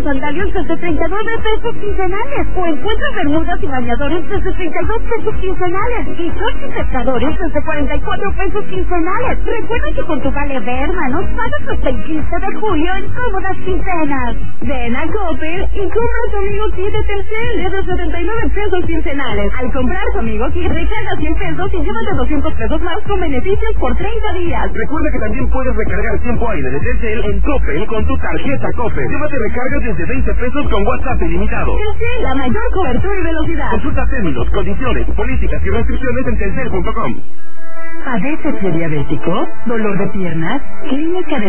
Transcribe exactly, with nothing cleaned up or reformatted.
sandalias desde treinta y nueve pesos quincenales. O encuentra bermudas y bañadores desde treinta y dos pesos quincenales. Y shorts y pescadores desde cuarenta y cuatro pesos quincenales. Recuerda que con tu Vale Berma nos pagas hasta el quince de julio en cómodas quincenas. Ven a Coppel y compra tu amigo kit de Telcel desde setenta y nueve pesos quincenales. Al comprar tu amigo kit, recarga cien pesos y llévate doscientos pesos más con beneficios por treinta días. Recuerda que también puedes recargar tiempo aire de Telcel en Coppel con tu tarjeta Coppel. Llévate recargas desde veinte pesos con WhatsApp ilimitado. Telcel, la mayor cobertura y velocidad. Consulta términos, condiciones, políticas y restricciones en telcel punto com. ¿Padece diabético? ¿Dolor de piernas? ¿Clínica de